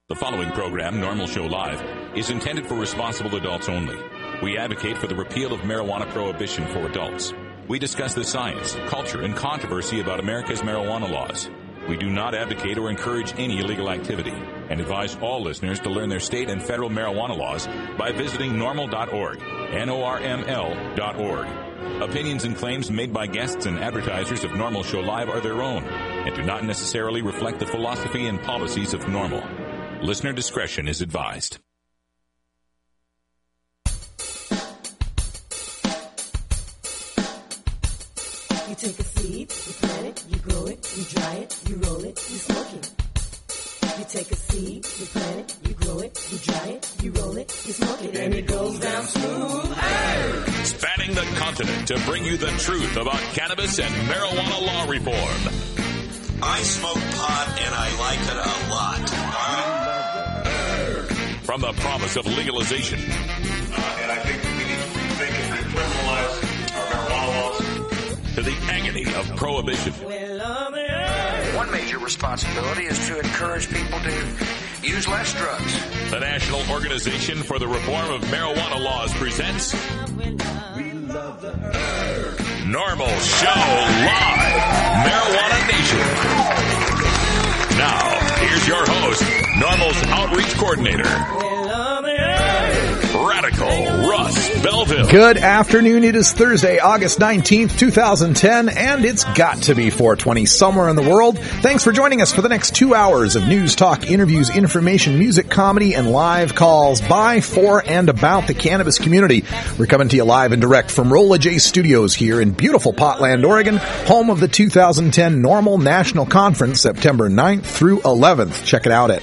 The following program, Normal Show Live, is intended for responsible adults only. We advocate for the repeal of marijuana prohibition for adults. We discuss the science, culture, and controversy about America's marijuana laws. We do not advocate or encourage any illegal activity and advise all listeners to learn their state and federal marijuana laws by visiting normal.org, NORML.org. Opinions and claims made by guests and advertisers of Normal Show Live are their own and do not necessarily reflect the philosophy and policies of Normal. Listener discretion is advised. You take a seed, you plant it, you grow it, you dry it, you roll it, you smoke it. You take a seed, you plant it, you grow it, you dry it, you roll it, you smoke it, and it goes down smooth. Hey! Spanning the continent to bring you the truth about cannabis and marijuana law reform. I smoke pot and I like it a lot. From the promise of legalization. And I think we need to rethink and decriminalize our marijuana laws. To the agony of prohibition. One major responsibility is to encourage people to use less drugs. The National Organization for the Reform of Marijuana Laws presents Normal Show Live, Marijuana Nation. Now, here's your host, Normal's Outreach Coordinator, Radical Russ Belville. Good afternoon. It is Thursday, August 19th, 2010, and it's got to be 420 somewhere in the world. Thanks for joining us for the next 2 hours of news, talk, interviews, information, music, comedy, and live calls by, for, and about the cannabis community. We're coming to you live and direct from Rolla J Studios here in beautiful Potland, Oregon, home of the 2010 Normal National Conference, September 9th through 11th. Check it out at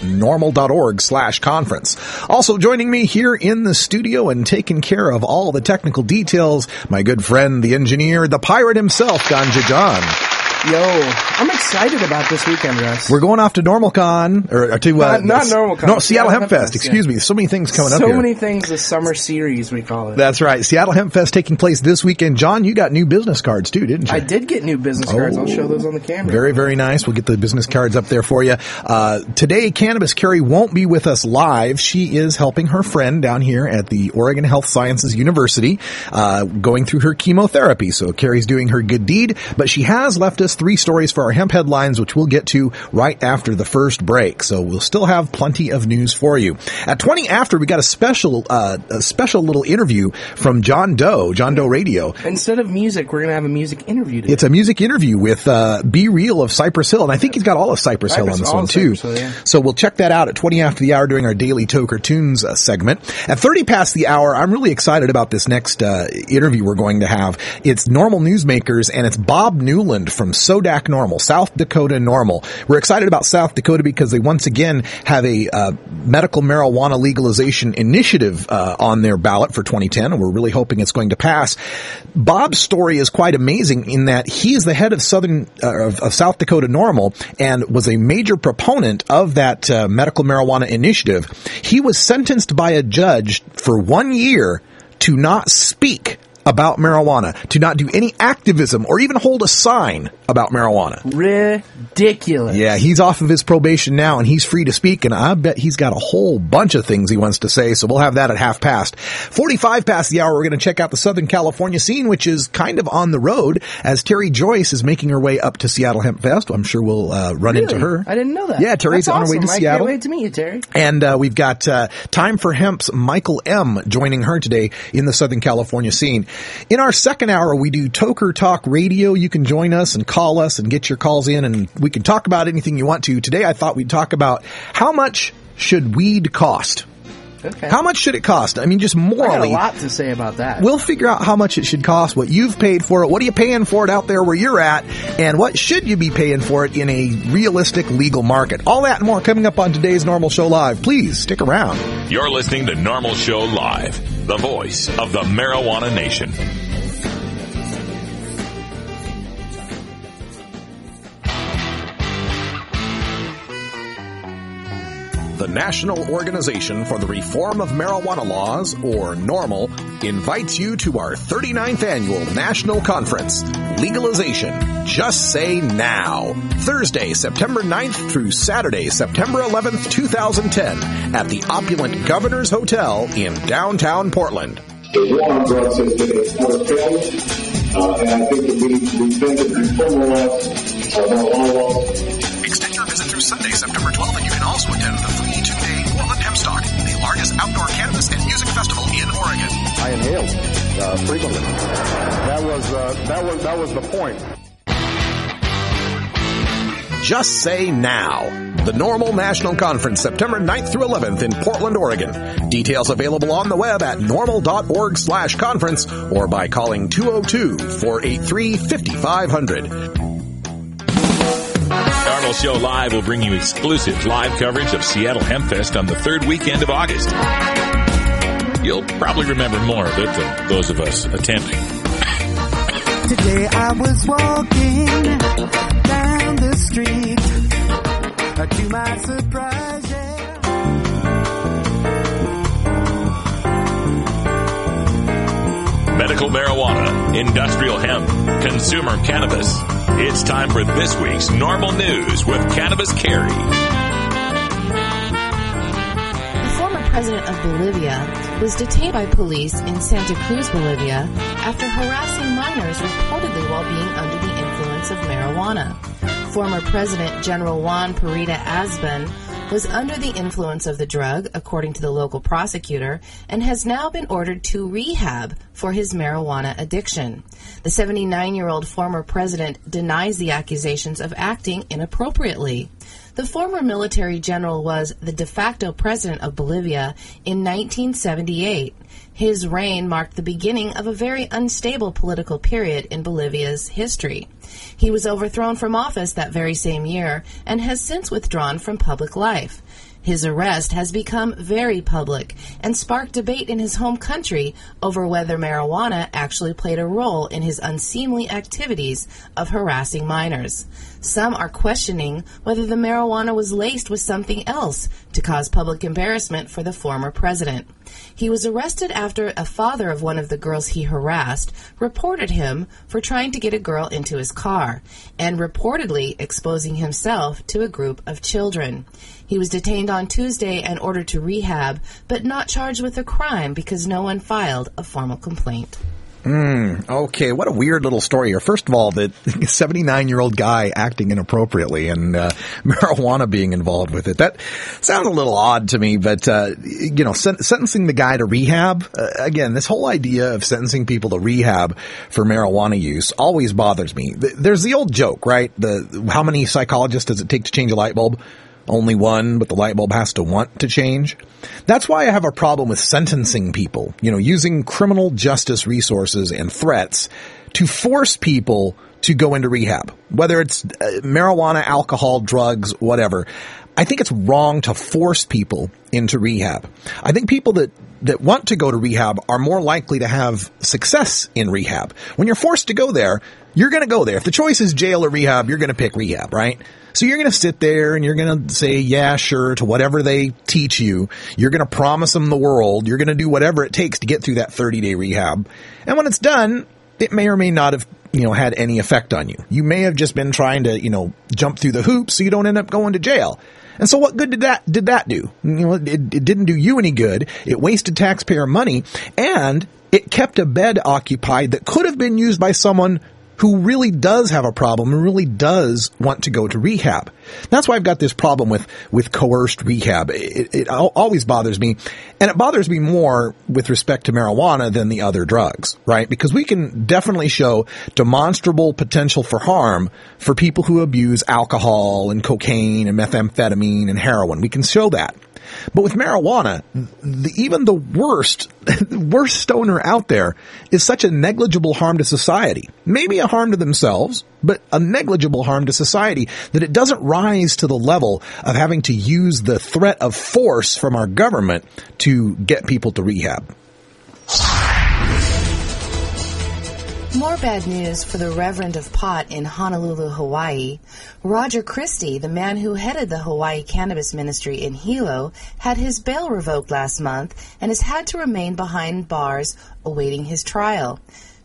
normal.org/conference. Also joining me here in the studio and taking care of all the technical details, my good friend, the engineer, the pirate himself, Ganja John. Yo, I'm excited about this weekend, Russ. We're going off to NormalCon, or to not NormalCon. No, Seattle Hemp Fest. Excuse me. So many things coming up here. So many things. The summer series, we call it. That's right. Seattle Hemp Fest taking place this weekend. John, you got new business cards too, didn't you? I did get new business cards. I'll show those on the camera. Very, very nice. We'll get the business cards up there for you. Today, Cannabis Carrie won't be with us live. She is helping her friend down here at the Oregon Health Sciences University, going through her chemotherapy. So Carrie's doing her good deed, but she has left us 3 stories for our hemp headlines, which we'll get to right after the first break. So we'll still have plenty of news for you. At 20 after, we got a special little interview from John Doe Radio. Instead of music, we're going to have a music interview today. It's a music interview with Be Real of Cypress Hill, and I think he's got all of Cypress Hill on this one too. So we'll check that out at 20 after the hour during our Daily Toker Tunes segment. At 30 past the hour, I'm really excited about this next interview we're going to have. It's Normal Newsmakers, and it's Bob Newland from Sodak Normal, South Dakota Normal. We're excited about South Dakota because they once again have a medical marijuana legalization initiative on their ballot for 2010, and we're really hoping it's going to pass. Bob's story is quite amazing in that he is the head of South Dakota Normal and was a major proponent of that medical marijuana initiative. He was sentenced by a judge for 1 year to not speak about marijuana, to not do any activism or even hold a sign about marijuana. Ridiculous. Yeah, he's off of his probation now and he's free to speak, and I bet he's got a whole bunch of things he wants to say, so we'll have that at 45 past the hour. We're going to check out the Southern California scene, which is kind of on the road, as Terry Joyce is making her way up to Seattle Hemp Fest. I'm sure we'll run into her. I didn't know that. Yeah, Terry's on her way to Seattle. I can't wait to meet you, Terry. And we've got Time for Hemp's Michael M. joining her today in the Southern California scene. In our second hour, we do Toker Talk Radio. You can join us and call us and get your calls in, and we can talk about anything you want to. Today, I thought we'd talk about how much should weed cost? Okay. How much should it cost? I mean, just morally. I got a lot to say about that. We'll figure out how much it should cost, what you've paid for it, what are you paying for it out there where you're at, and what should you be paying for it in a realistic legal market. All that and more coming up on today's Normal Show Live. Please stick around. You're listening to Normal Show Live, the voice of the Marijuana Nation. The National Organization for the Reform of Marijuana Laws, or NORML, invites you to our 39th Annual National Conference. legalization. Just say now. Thursday, September 9th through Saturday, September 11th, 2010 at the opulent Governor's Hotel in downtown Portland. The war on drugs has been a core failure, and I think that we think that the criminal laws are marijuana laws. Extend your visit through Sunday, September 12th, and you can also attend the free 2-day Portland Hempstock, the largest outdoor cannabis and music festival in Oregon. I inhaled frequently. That was the point. Just say now. The Normal National Conference, September 9th through 11th in Portland, Oregon. Details available on the web at normal.org/conference or by calling 202-483-5500. Normal Show Live will bring you exclusive live coverage of Seattle Hempfest on the third weekend of August. You'll probably remember more of it than those of us attending. Today I was walking down the street. To my surprise, yeah. Medical marijuana, industrial hemp, consumer cannabis. It's time for this week's Normal News with Cannabis Carrie. The former president of Bolivia was detained by police in Santa Cruz, Bolivia, after harassing minors reportedly while being under the influence of marijuana. Former President General Juan Pereda Azbun was under the influence of the drug, according to the local prosecutor, and has now been ordered to rehab for his marijuana addiction. The 79-year-old former president denies the accusations of acting inappropriately. The former military general was the de facto president of Bolivia in 1978. His reign marked the beginning of a very unstable political period in Bolivia's history. He was overthrown from office that very same year and has since withdrawn from public life. His arrest has become very public and sparked debate in his home country over whether marijuana actually played a role in his unseemly activities of harassing minors. Some are questioning whether the marijuana was laced with something else to cause public embarrassment for the former president. He was arrested after a father of one of the girls he harassed reported him for trying to get a girl into his car and reportedly exposing himself to a group of children. He was detained on Tuesday and ordered to rehab, but not charged with a crime because no one filed a formal complaint. Okay, what a weird little story here. First of all, the 79-year-old guy acting inappropriately and marijuana being involved with it. That sounds a little odd to me, but, sentencing the guy to rehab, again, this whole idea of sentencing people to rehab for marijuana use always bothers me. There's the old joke, right? How many psychologists does it take to change a light bulb? Only one, but the light bulb has to want to change. That's why I have a problem with sentencing people, using criminal justice resources and threats to force people to go into rehab, whether it's marijuana, alcohol, drugs, whatever. I think it's wrong to force people into rehab. I think people that want to go to rehab are more likely to have success in rehab. When you're forced to go there, you're going to go there. If the choice is jail or rehab, you're going to pick rehab, right? So you're going to sit there and you're going to say, yeah, sure, to whatever they teach you. You're going to promise them the world. You're going to do whatever it takes to get through that 30-day rehab. And when it's done, it may or may not have, had any effect on you. You may have just been trying to, jump through the hoops so you don't end up going to jail. And so what good did that do? It didn't do you any good. It wasted taxpayer money, and it kept a bed occupied that could have been used by someone who really does have a problem and really does want to go to rehab. That's why I've got this problem with coerced rehab. It always bothers me, and it bothers me more with respect to marijuana than the other drugs, right? Because we can definitely show demonstrable potential for harm for people who abuse alcohol and cocaine and methamphetamine and heroin. We can show that. But with marijuana, even the worst stoner out there is such a negligible harm to society. Maybe a harm to themselves, but a negligible harm to society that it doesn't rise to the level of having to use the threat of force from our government to get people to rehab. More bad news for the Reverend of Pot in Honolulu, Hawaii. Roger Christie, the man who headed the Hawaii Cannabis Ministry in Hilo, had his bail revoked last month and has had to remain behind bars awaiting his trial.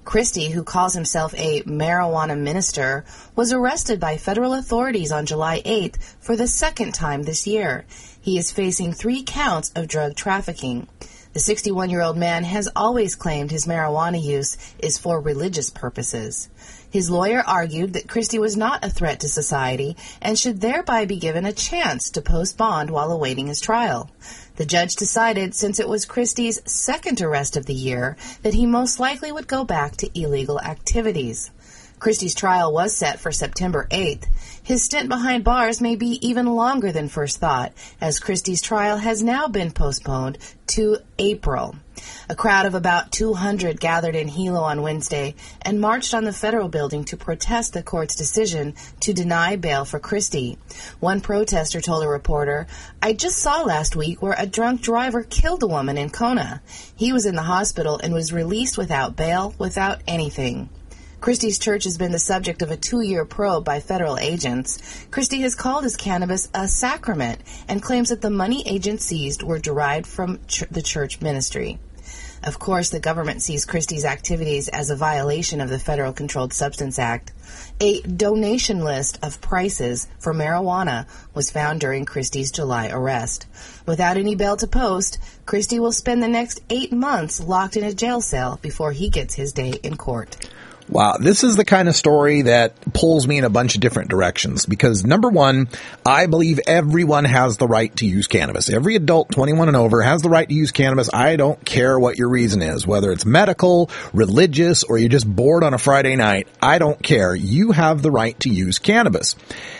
Christie, who calls himself a marijuana minister, was arrested by federal authorities on July 8th for the second time this year. He is facing 3 counts of drug trafficking. The 61-year-old man has always claimed his marijuana use is for religious purposes. His lawyer argued that Christie was not a threat to society and should thereby be given a chance to post bond while awaiting his trial. The judge decided, since it was Christie's second arrest of the year, that he most likely would go back to illegal activities. Christie's trial was set for September 8th. His stint behind bars may be even longer than first thought, as Christie's trial has now been postponed to April. A crowd of about 200 gathered in Hilo on Wednesday and marched on the federal building to protest the court's decision to deny bail for Christie. One protester told a reporter, "I just saw last week where a drunk driver killed a woman in Kona. He was in the hospital and was released without bail, without anything." Christie's church has been the subject of a 2-year probe by federal agents. Christie has called his cannabis a sacrament and claims that the money agents seized were derived from the church ministry. Of course, the government sees Christie's activities as a violation of the Federal Controlled Substance Act. A donation list of prices for marijuana was found during Christie's July arrest. Without any bail to post, Christie will spend the next 8 months locked in a jail cell before he gets his day in court. Wow, this is the kind of story that pulls me in a bunch of different directions because, number one, I believe everyone has the right to use cannabis. Every adult 21 and over has the right to use cannabis. I don't care what your reason is, whether it's medical, religious, or you're just bored on a Friday night. I don't care. You have the right to use cannabis.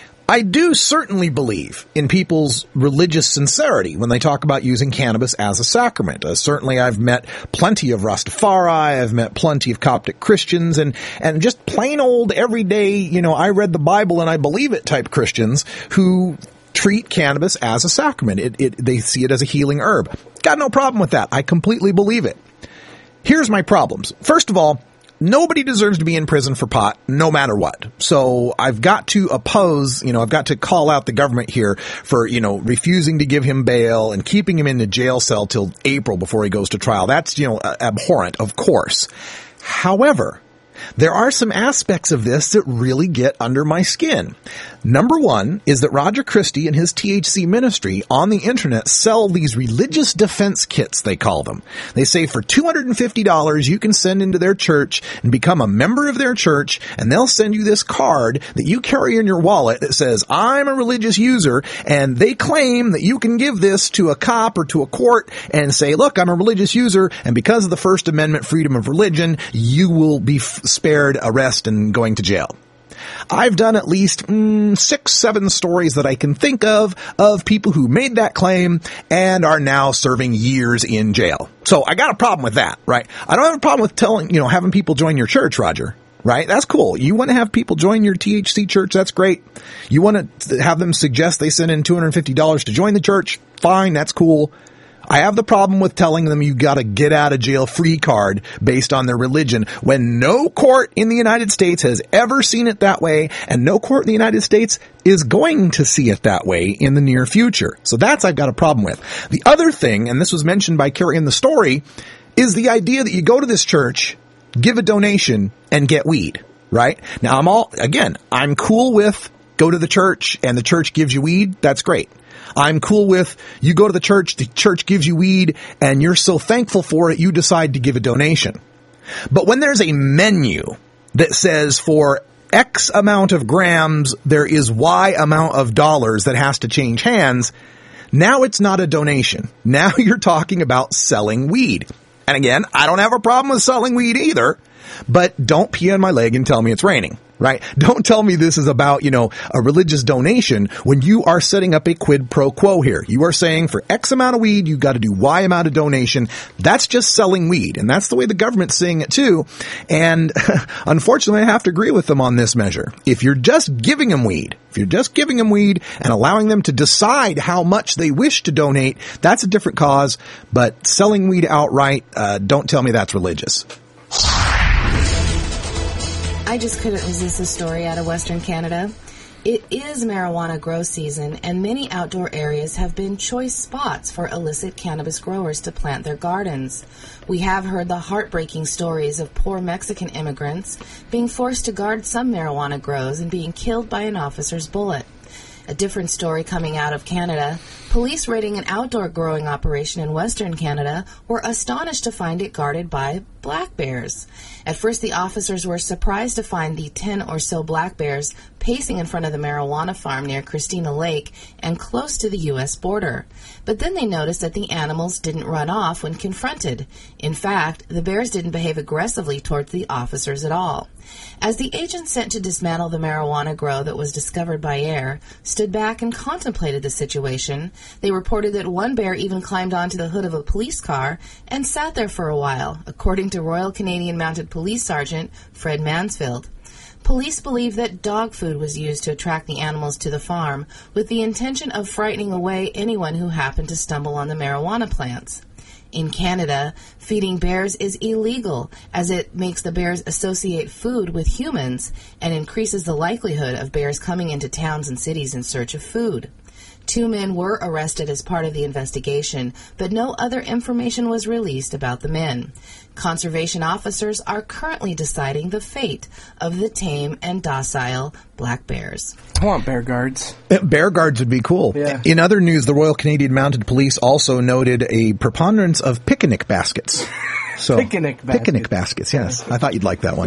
I do certainly believe in people's religious sincerity when they talk about using cannabis as a sacrament. Certainly I've met plenty of Rastafari, I've met plenty of Coptic Christians, and just plain old everyday, I read the Bible and I believe it type Christians who treat cannabis as a sacrament. They see it as a healing herb. Got no problem with that. I completely believe it. Here's my problems. First of all, nobody deserves to be in prison for pot, no matter what. So I've got to oppose, I've got to call out the government here for, refusing to give him bail and keeping him in the jail cell till April before he goes to trial. That's, abhorrent, of course. However, there are some aspects of this that really get under my skin. Number one is that Roger Christie and his THC ministry on the internet sell these religious defense kits, they call them. They say for $250 you can send into their church and become a member of their church, and they'll send you this card that you carry in your wallet that says, "I'm a religious user," and they claim that you can give this to a cop or to a court and say, "Look, I'm a religious user, and because of the First Amendment freedom of religion, you will be spared arrest and going to jail." I've done at least 6-7 stories that I can think of people who made that claim and are now serving years in jail. So I got a problem with that, right? I don't have a problem with having people join your church, Roger. Right? That's cool. You want to have people join your THC church? That's great. You want to have them suggest they send in $250 to join the church? Fine. That's cool. I have the problem with telling them you got a get out of jail free card based on their religion when no court in the United States has ever seen it that way, and no court in the United States is going to see it that way in the near future. So that's I've got a problem with. The other thing, and this was mentioned by Carrie in the story, is the idea that you go to this church, give a donation, and get weed, right? Now I'm cool with go to the church and the church gives you weed. That's great. I'm cool with you go to the church gives you weed, and you're so thankful for it, you decide to give a donation. But when there's a menu that says for X amount of grams, there is Y amount of dollars that has to change hands, now it's not a donation. Now you're talking about selling weed. And again, I don't have a problem with selling weed either, but don't pee on my leg and tell me it's raining. Right? Don't tell me this is about, a religious donation when you are setting up a quid pro quo here. You are saying for X amount of weed, you've got to do Y amount of donation. That's just selling weed. And that's the way the government's seeing it too. And unfortunately, I have to agree with them on this measure. If you're just giving them weed and allowing them to decide how much they wish to donate, that's a different cause. But selling weed outright, don't tell me that's religious. I just couldn't resist a story out of Western Canada. It is marijuana grow season, and many outdoor areas have been choice spots for illicit cannabis growers to plant their gardens. We have heard the heartbreaking stories of poor Mexican immigrants being forced to guard some marijuana grows and being killed by an officer's bullet. A different story coming out of Canada. Police raiding an outdoor growing operation in Western Canada were astonished to find it guarded by black bears. At first, the officers were surprised to find the 10 or so black bears pacing in front of the marijuana farm near Christina Lake and close to the U.S. border. But then they noticed that the animals didn't run off when confronted. In fact, the bears didn't behave aggressively towards the officers at all. As the agents sent to dismantle the marijuana grow that was discovered by air stood back and contemplated the situation, they reported that one bear even climbed onto the hood of a police car and sat there for a while, according to Royal Canadian Mounted Police Sergeant Fred Mansfield. Police believe that dog food was used to attract the animals to the farm with the intention of frightening away anyone who happened to stumble on the marijuana plants. In Canada, feeding bears is illegal as it makes the bears associate food with humans and increases the likelihood of bears coming into towns and cities in search of food. 2 men were arrested as part of the investigation, but no other information was released about the men. Conservation officers are currently deciding the fate of the tame and docile black bears. I want bear guards. Bear guards would be cool. Yeah. In other news, the Royal Canadian Mounted Police also noted a preponderance of picnic baskets. So, Picnic baskets, yes. I thought you'd like that one.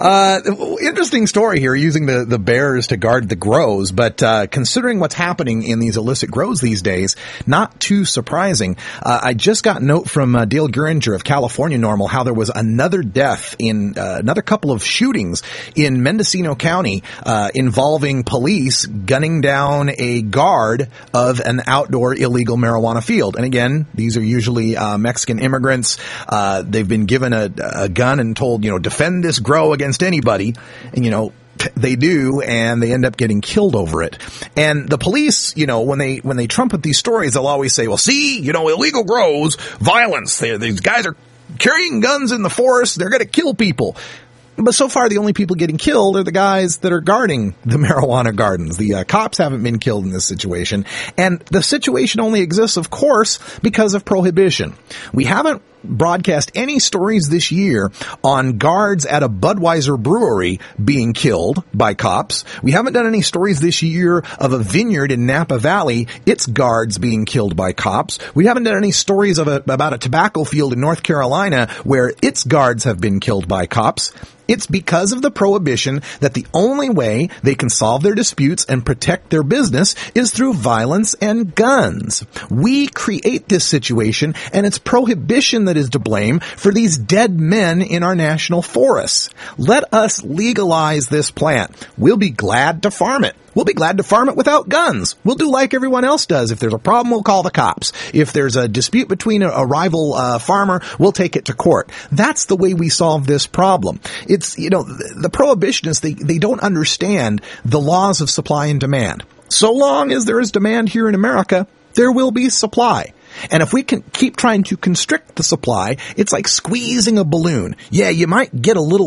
Interesting story here, using the bears to guard the grows, but considering what's happening in these illicit grows these days, not too surprising. I just got a note from Dale Guringer of California Normal how there was another death in another couple of shootings in Mendocino County involving police gunning down a guard of an outdoor illegal marijuana field. And again, these are usually Mexican immigrants. They've been given a gun and told, defend this grow against anybody. And, they do, and they end up getting killed over it. And the police, when they trumpet these stories, they'll always say, well, see, illegal grows, violence. These guys are carrying guns in the forest. They're going to kill people. But so far, the only people getting killed are the guys that are guarding the marijuana gardens. The cops haven't been killed in this situation. And the situation only exists, of course, because of prohibition. We haven't broadcast any stories this year on guards at a Budweiser brewery being killed by cops. We haven't done any stories this year of a vineyard in Napa Valley, its guards being killed by cops. We haven't done any stories about a tobacco field in North Carolina where its guards have been killed by cops. It's because of the prohibition that the only way they can solve their disputes and protect their business is through violence and guns. We create this situation, and it's prohibition that is to blame for these dead men in our national forests. Let us legalize this plant. We'll be glad to farm it. We'll be glad to farm it without guns. We'll do like everyone else does. If there's a problem, we'll call the cops. If there's a dispute between a rival farmer, we'll take it to court. That's the way we solve this problem. It's, the prohibitionists, they don't understand the laws of supply and demand. So long as there is demand here in America, there will be supply. And if we can keep trying to constrict the supply, it's like squeezing a balloon. Yeah, you might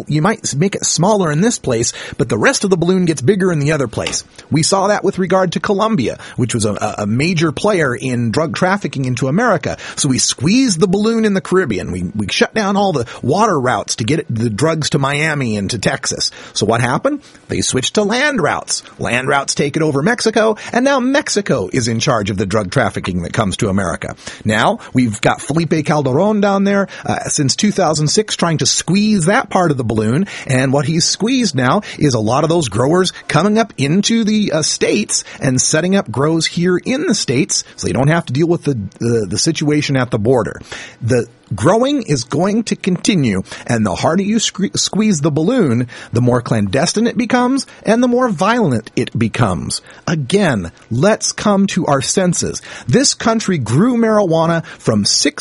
make it smaller in this place, but the rest of the balloon gets bigger in the other place. We saw that with regard to Colombia, which was a major player in drug trafficking into America. So we squeezed the balloon in the Caribbean. We shut down all the water routes to get the drugs to Miami and to Texas. So what happened? They switched to land routes. Land routes take it over Mexico, and now Mexico is in charge of the drug trafficking that comes to America. Now, we've got Felipe Calderon down there since 2006 trying to squeeze that part of the balloon, and what he's squeezed now is a lot of those growers coming up into the states and setting up grows here in the states so they don't have to deal with the situation at the border. The growing is going to continue, and the harder you squeeze the balloon, the more clandestine it becomes, and the more violent it becomes. Again, let's come to our senses. This country grew marijuana from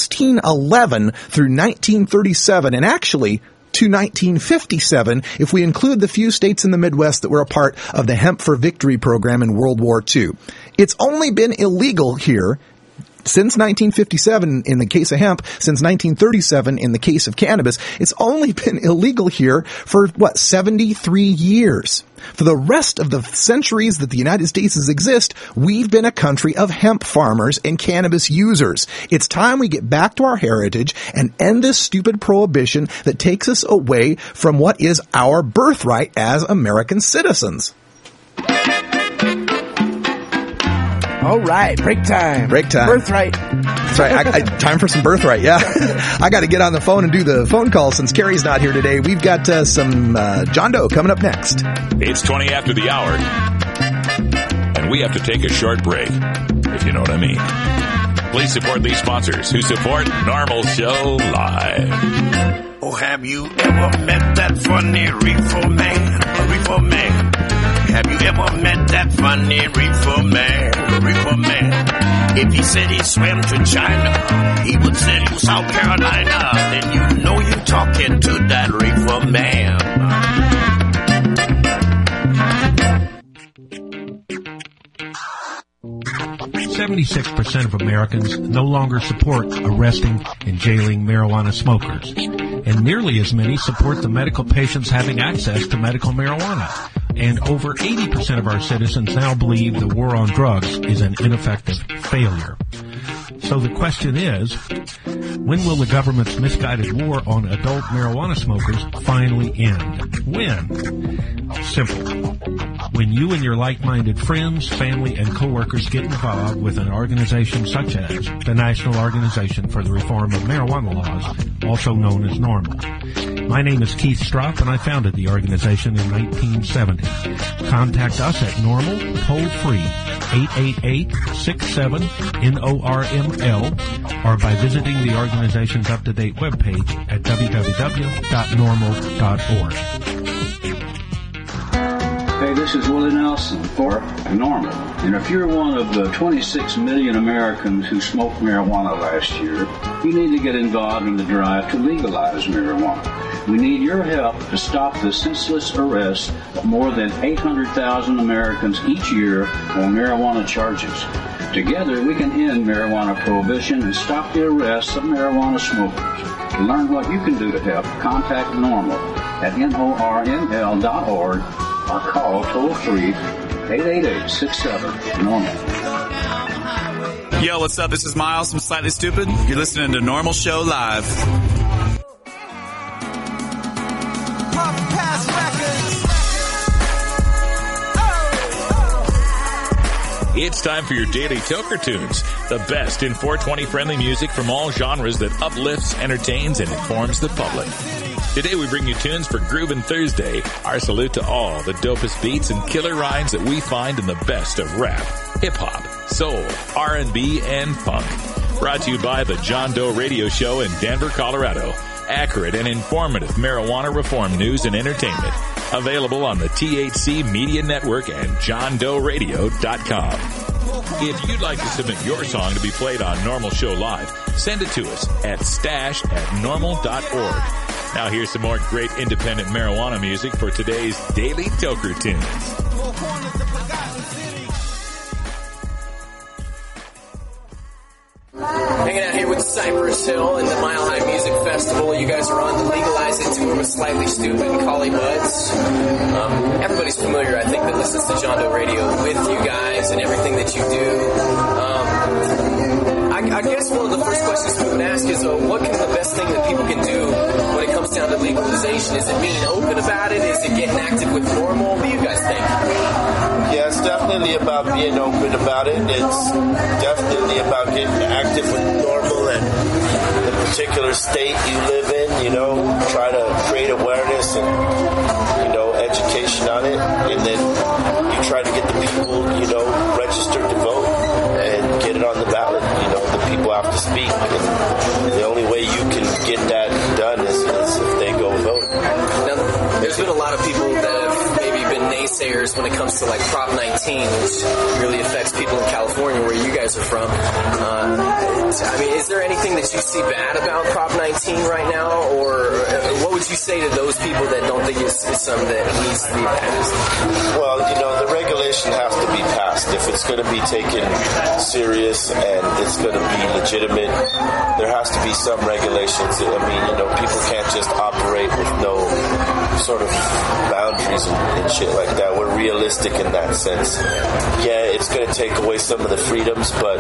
1611 through 1937, and actually to 1957 if we include the few states in the Midwest that were a part of the Hemp for Victory program in World War II. It's only been illegal here Since 1957 in the case of hemp, since 1937 in the case of cannabis, it's only been illegal here for, 73 years. For the rest of the centuries that the United States exists, we've been a country of hemp farmers and cannabis users. It's time we get back to our heritage and end this stupid prohibition that takes us away from what is our birthright as American citizens. All right, break time. Break time. Birthright. That's right. Time for some birthright, yeah. I got to get on the phone and do the phone call since Carrie's not here today. We've got some John Doe coming up next. It's 20 after the hour, and we have to take a short break, if you know what I mean. Please support these sponsors who support Normal Show Live. Oh, have you ever met that funny reefer man? A reefer man. Have you ever met that funny reefer man? A reefer man. If he said he swam to China, he would send to South Carolina. Then you know you're talking to that reefer man. 76% of Americans no longer support arresting and jailing marijuana smokers, and nearly as many support the medical patients having access to medical marijuana. And over 80% of our citizens now believe the war on drugs is an ineffective failure. So the question is, when will the government's misguided war on adult marijuana smokers finally end? When? Simple. When you and your like-minded friends, family, and coworkers get involved with an organization such as the National Organization for the Reform of Marijuana Laws, also known as NORML. My name is Keith Stropp, and I founded the organization in 1970. Contact us at NORML, toll-free, 888-67-NORML, or by visiting the organization's up-to-date webpage at www.normal.org. Hey, this is Willie Nelson for NORML. And if you're one of the 26 million Americans who smoked marijuana last year, you need to get involved in the drive to legalize marijuana. We need your help to stop the senseless arrest of more than 800,000 Americans each year on marijuana charges. Together, we can end marijuana prohibition and stop the arrests of marijuana smokers. To learn what you can do to help, contact NORML at NORML.org or call toll-free 888-67-NORML. Yo, what's up? This is Miles from Slightly Stupid. You're listening to Normal Show Live. It's time for your daily Toker Tunes, the best in 420-friendly music from all genres that uplifts, entertains, and informs the public. Today we bring you tunes for Groovin' Thursday. Our salute to all the dopest beats and killer rhymes that we find in the best of rap, hip-hop, soul, R&B, and funk. Brought to you by the John Doe Radio Show in Denver, Colorado. Accurate and informative marijuana reform news and entertainment. Available on the THC Media Network and JohnDoeRadio.com. If you'd like to submit your song to be played on Normal Show Live, send it to us at stash@normal.org. Now here's some more great independent marijuana music for today's Daily Toker Tunes. Hanging out here with Cypress Hill and the Mile High Music Festival. You guys are on the Legalize It tour with Slightly Stupid and Collie Buds. Everybody's familiar, I think, that listens to John Doe Radio with you guys and everything that you do. I guess one of the first questions we would ask is, what can the best thing that people can do when it comes down to legalization? Is it being open about it? Is it getting active with NORML? What do you guys think? Yeah, it's definitely about being open about it. It's definitely about getting active with NORML and the particular state you live in, try to create awareness and, education on it. And then you try to get the people, registered to vote and get it on the ballot. The people have to speak. And the only way you can get that done is if they go vote. Now, there's been a lot of people that have maybe been naysayers naysayers when it comes to like Prop 19, which really affects people in California, where you guys are from. I mean, is there anything that you see bad about Prop 19 right now, or what would you say to those people that don't think it's something that needs to be passed? Well, the regulation has to be passed. If it's going to be taken serious and it's going to be legitimate, there has to be some regulations. I mean, people can't just operate with no sort of boundaries and shit like that. We're realistic in that sense. Yeah, it's going to take away some of the freedoms, but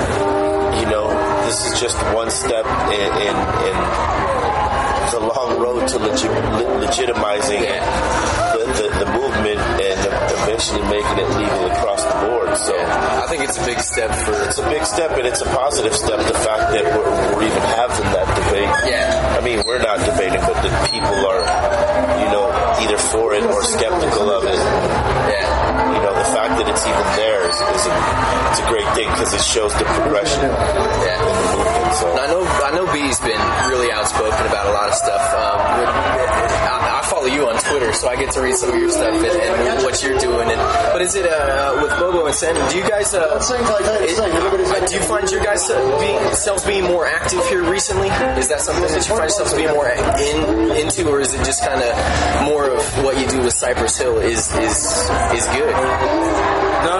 this is just one step in the long road to legitimizing the movement and eventually making it legal across the board. So I think it's a big step It's a big step, and it's a positive step. The fact that we're even having that debate. Yeah. I mean, we're not debating, but the people are, either for it or skeptical of it. Yeah. The fact that it's even there is it's a great thing because it shows the progression in the movement. So I know B's been really outspoken about a lot of stuff. I follow you on Twitter, so I get to read some of your stuff and what you're doing. But is it with Bobo and Sam? Do you guys? Do you find your guys selves being more active here recently? Is that something that you find yourselves being more into, or is it just kind of more of what you do with Cypress Hill is good? No.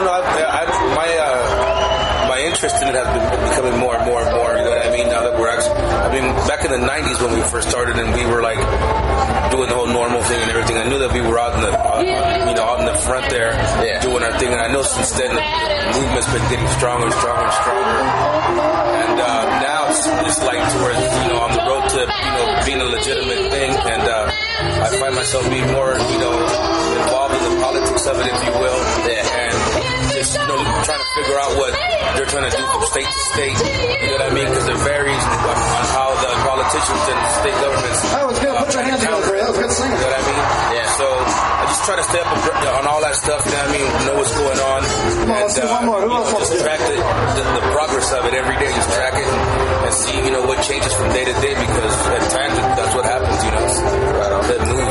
My interest in it has been becoming more and more and more. You know what I mean? Now that back in the 90s when we first started and we were like doing the whole normal thing and everything, I knew that we were out in the out in the front there doing our thing. And I know since then the movement's been getting stronger and stronger and stronger. And now it's like towards on the road to being a legitimate thing. And I find myself being more involved in the politics of it, if you will. And just trying to figure out what they're trying to do from state to state. You know what I mean? Because it varies on how the politicians and state governments. I was going to put your hands together. That was good singing. You know what I mean? Yeah. So I just try to stay up on all that stuff. You know what I mean? Know what's going on. And just track the progress of it every day. Just track it and see what changes from day to day, because at times that's what happens. That moves.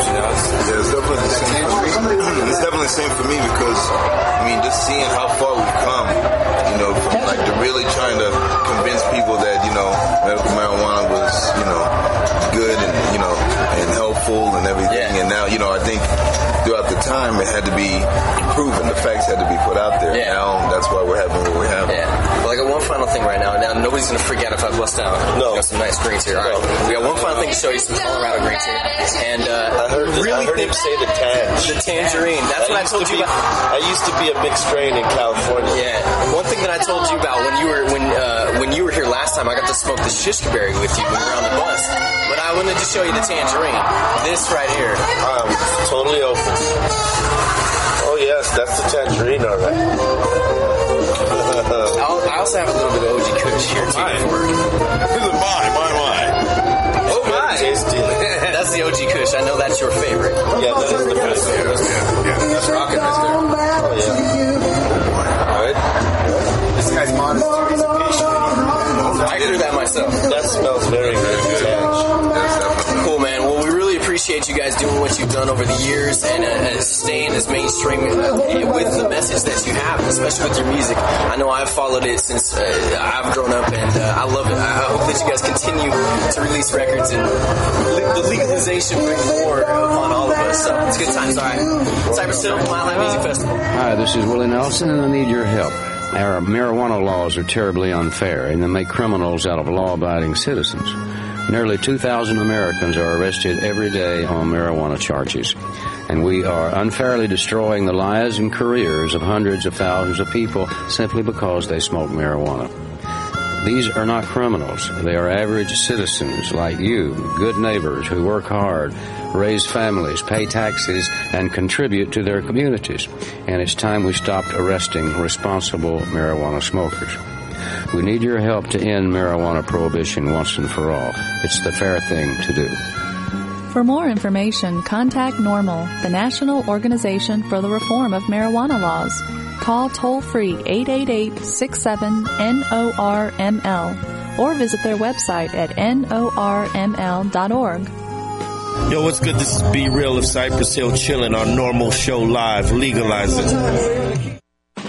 It's definitely the same for me, because just seeing how far we've come, from like to really trying to convince people that medical marijuana was good and helpful and everything, and now I think throughout the time it had to be proven, the facts had to be put out there. Now that's why we're having what we're having. Well, I got one final thing right now. Now nobody's gonna freak out if I bust out. No. We got some nice greens here. All right. We got one final thing to show you, some Colorado greens here. And I heard him say the tangerine. That's what I told you about. I used to be a mixed strain in California. Yeah. One thing that I told you about when you were here last time, I got to smoke the shish berry with you when we were on the bus. But I wanted to show you the tangerine. This right here. I'm totally open. Oh yes, that's the tangerine, all right. I also have a little bit of OG Kush here too. This is mine. Oh my! That's the OG Kush. I know that's your favorite. Yeah, that is the best. Yeah, that's rocking right there. Oh yeah. All right. This guy's modest. I grew that myself. That smells very good. Cool, man. Well, we really appreciate you guys doing what you've done over the years and staying as mainstream with the message that you have, especially with your music. I know I've followed it since I've grown up, and I love it. I hope that you guys continue to release records, and the legalization brings more upon all of us. So it's good times. All right. Cypress Hill, Mile High Music Festival. Hi, this is Willie Nelson, and I need your help. Our marijuana laws are terribly unfair, and they make criminals out of law-abiding citizens. Nearly 2,000 Americans are arrested every day on marijuana charges, and we are unfairly destroying the lives and careers of hundreds of thousands of people simply because they smoke marijuana. These are not criminals. They are average citizens like you, good neighbors who work hard, raise families, pay taxes, and contribute to their communities. And it's time we stopped arresting responsible marijuana smokers. We need your help to end marijuana prohibition once and for all. It's the fair thing to do. For more information, contact NORML, the National Organization for the Reform of Marijuana Laws. Call toll-free 888-67-NORML or visit their website at NORML.org. Yo, what's good? This is Be Real of Cypress Hill, chilling on Normal Show Live. Legalize it.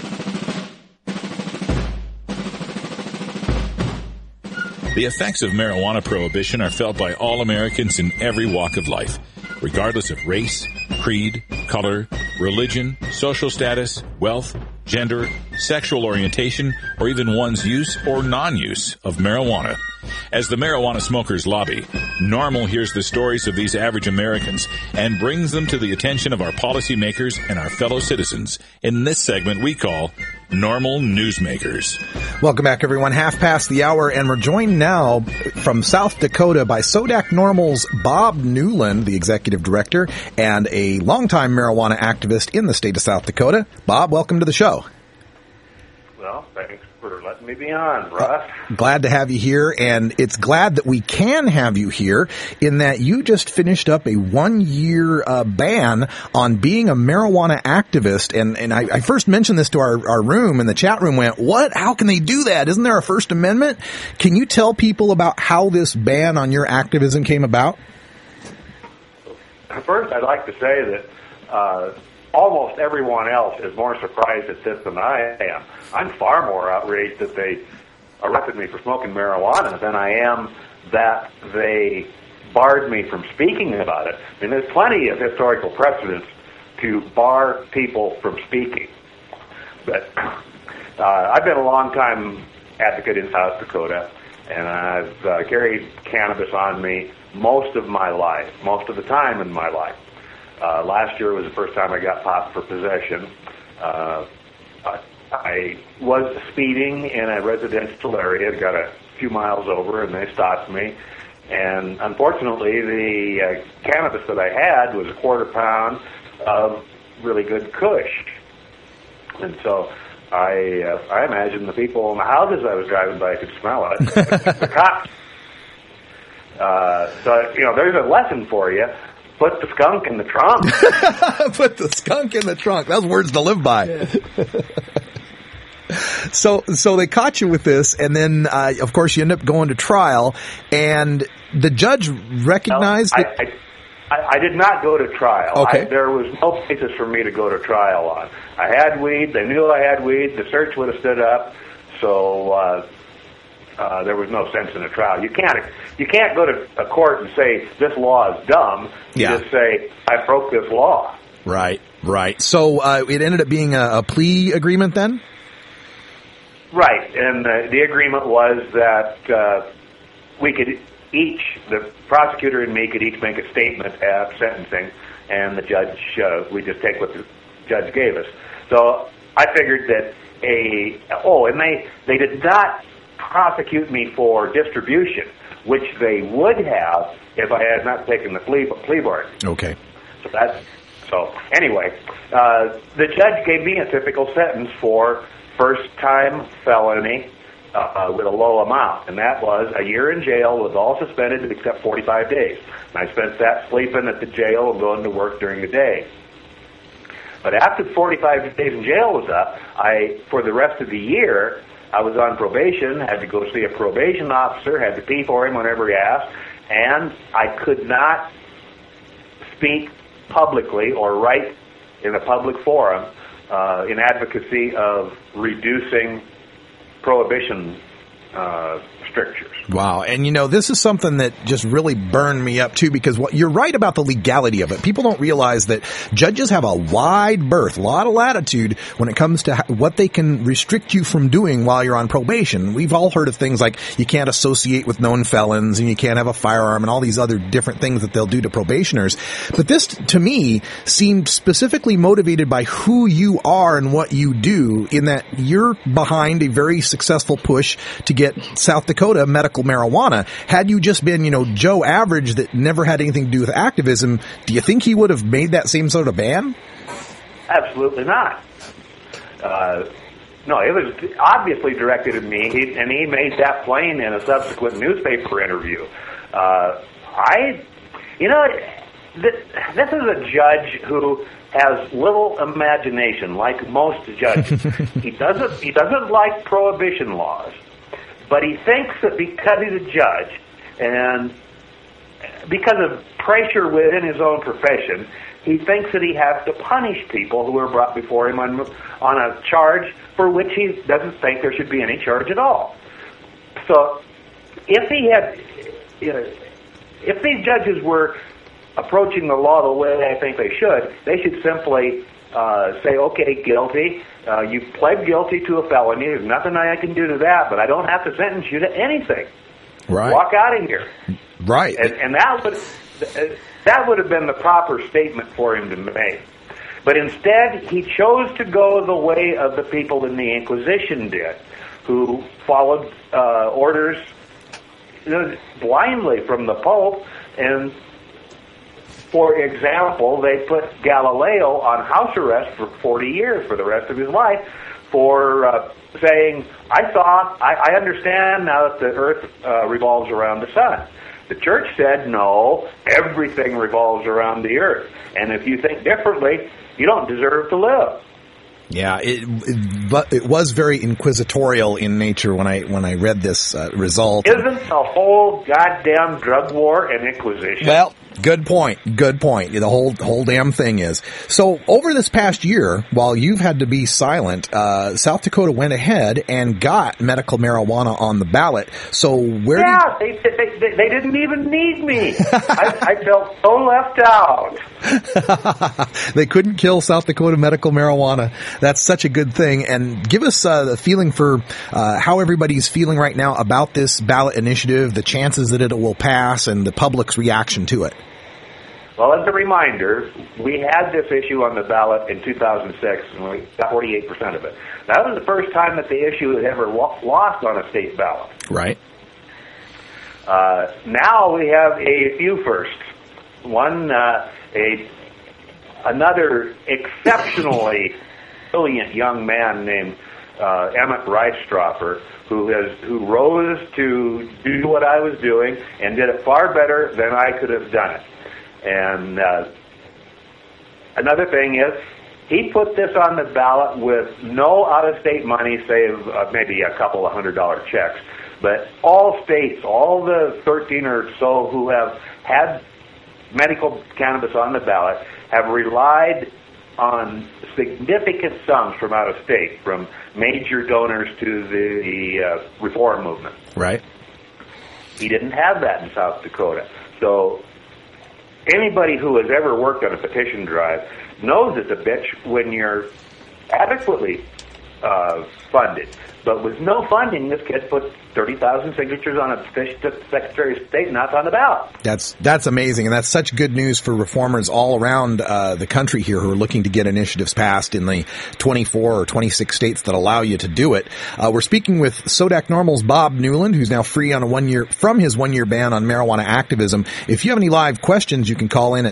The effects of marijuana prohibition are felt by all Americans in every walk of life, regardless of race, creed, color, religion, social status, wealth, gender, sexual orientation, or even one's use or non-use of marijuana. As the marijuana smokers lobby, NORML hears the stories of these average Americans and brings them to the attention of our policymakers and our fellow citizens in this segment we call NORML Newsmakers. Welcome back, everyone. Half past the hour, and we're joined now from South Dakota by SODAC NORML's Bob Newland, the executive director, and a longtime marijuana activist in the state of South Dakota. Bob, welcome to the show. Well, thanks for letting me be on, Russ. Glad to have you here, and it's glad that we can have you here in that you just finished up a 1-year ban on being a marijuana activist. And I first mentioned this to our room, and the chat room went, what? How can they do that? Isn't there a First Amendment? Can you tell people about how this ban on your activism came about? First, I'd like to say that almost everyone else is more surprised at this than I am. I'm far more outraged that they arrested me for smoking marijuana than I am that they barred me from speaking about it. I mean, there's plenty of historical precedents to bar people from speaking. But I've been a long-time advocate in South Dakota, and I've carried cannabis on me most of my life, most of the time in my life. Last year was the first time I got popped for possession. I was speeding in a residential area, got a few miles over, and they stopped me. And unfortunately, the cannabis that I had was a quarter pound of really good kush. And so I imagine the people in the houses I was driving by could smell it. The cops. So, you know, there's a lesson for you. Put the skunk in the trunk. Put the skunk in the trunk. That's words to live by. Yeah. So they caught you with this, and then, of course, you end up going to trial, and the judge recognized that... I did not go to trial. Okay. There was no basis for me to go to trial on. I had weed. They knew I had weed. The search would have stood up, so... there was no sense in a trial. You can't go to a court and say this law is dumb. You just say I broke this law. Right. So it ended up being a plea agreement then? Right, and the agreement was that we could each, the prosecutor and me, could each make a statement at sentencing, and the judge, we just take what the judge gave us. So I figured that and they did not prosecute me for distribution, which they would have if I had not taken the plea bargain. Okay. So anyway, the judge gave me a typical sentence for first-time felony with a low amount, and that was a year in jail with all suspended except 45 days. And I spent that sleeping at the jail and going to work during the day. But after 45 days in jail was up, for the rest of the year, I was on probation, had to go see a probation officer, had to pee for him whenever he asked, and I could not speak publicly or write in a public forum in advocacy of reducing prohibition strictures. Wow. And, you know, this is something that just really burned me up, too, because you're right about the legality of it. People don't realize that judges have a wide berth, a lot of latitude when it comes to what they can restrict you from doing while you're on probation. We've all heard of things like you can't associate with known felons and you can't have a firearm and all these other different things that they'll do to probationers. But this, to me, seemed specifically motivated by who you are and what you do, in that you're behind a very successful push to get South Dakota medical marijuana. Had you just been, Joe Average that never had anything to do with activism, do you think he would have made that same sort of ban? Absolutely not. No, it was obviously directed at me, and he made that plain in a subsequent newspaper interview. This is a judge who has little imagination, like most judges. He doesn't like prohibition laws, but he thinks that because he's a judge and because of pressure within his own profession, he thinks that he has to punish people who are brought before him on a charge for which he doesn't think there should be any charge at all. So if these judges were approaching the law the way I think they should simply say, okay, guilty. You've pled guilty to a felony. There's nothing I can do to that, but I don't have to sentence you to anything. Right. Walk out of here. Right. And that would have been the proper statement for him to make. But instead, he chose to go the way of the people in the Inquisition did, who followed orders blindly from the Pope. And, for example, they put Galileo on house arrest for 40 years, for the rest of his life, for saying, I understand now that the earth revolves around the sun. The church said, no, everything revolves around the earth. And if you think differently, you don't deserve to live. Yeah, it was very inquisitorial in nature when I read this result. Isn't the whole goddamn drug war an inquisition? Well, good point. The whole damn thing is. So over this past year, while you've had to be silent, South Dakota went ahead and got medical marijuana on the ballot. So where? Yeah, they didn't even need me. I felt so left out. They couldn't kill South Dakota medical marijuana. That's such a good thing. And give us the feeling for how everybody's feeling right now about this ballot initiative, the chances that it will pass, and the public's reaction to it. Well, as a reminder, we had this issue on the ballot in 2006, and we got 48% of it. That was the first time that the issue had ever lost on a state ballot. Right. Now we have a few firsts. One, another exceptionally brilliant young man named Emmett Reifstroffer, who rose to do what I was doing and did it far better than I could have done it. And another thing is, he put this on the ballot with no out-of-state money, save maybe a couple of $100 checks. But all states, all the 13 or so who have had medical cannabis on the ballot, have relied on significant sums from out of state, from major donors to the reform movement. Right. He didn't have that in South Dakota. So anybody who has ever worked on a petition drive knows it's a bitch when you're adequately funded. But with no funding, this kid put 30,000 signatures on a petition to the Secretary of State, and that's on the ballot. That's amazing, and that's such good news for reformers all around the country here who are looking to get initiatives passed in the 24 or 26 states that allow you to do it. We're speaking with Sodak NORML's Bob Newland, who's now free on from his one-year ban on marijuana activism. If you have any live questions, you can call in at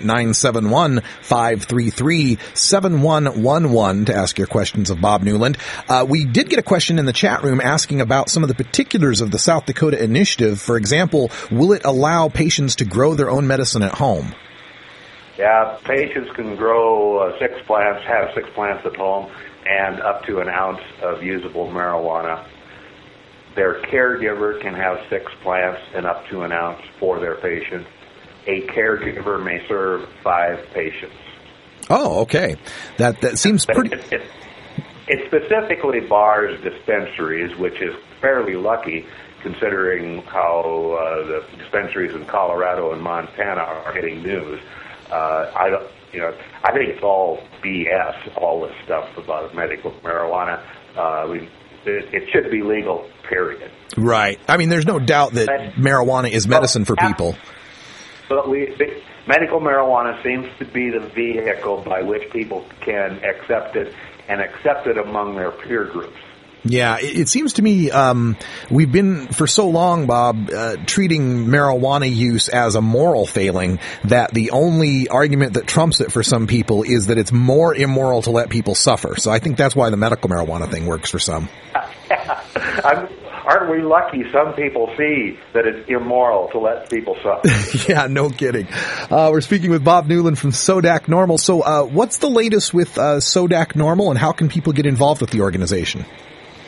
971-533-7111 to ask your questions of Bob Newland. We did get a question in the chat room asking about some of the particulars of the South Dakota initiative. For example, will it allow patients to grow their own medicine at home? Yeah, patients can grow 6 plants, have 6 plants at home, and up to an ounce of usable marijuana. Their caregiver can have 6 plants and up to an ounce for their patient. A caregiver may serve 5 patients. Oh, okay. That seems pretty... It specifically bars dispensaries, which is fairly lucky considering how the dispensaries in Colorado and Montana are getting news. I think it's all BS, all this stuff about medical marijuana. It should be legal, period. Right. I mean, there's no doubt that marijuana is medicine for people. But medical marijuana seems to be the vehicle by which people can accept it, and accept it among their peer groups. Yeah, it seems to me we've been for so long, Bob, treating marijuana use as a moral failing that the only argument that trumps it for some people is that it's more immoral to let people suffer. So I think that's why the medical marijuana thing works for some. Aren't we lucky some people see that it's immoral to let people suffer? Yeah, no kidding. We're speaking with Bob Newland from Sodak NORML. So what's the latest with Sodak NORML, and how can people get involved with the organization?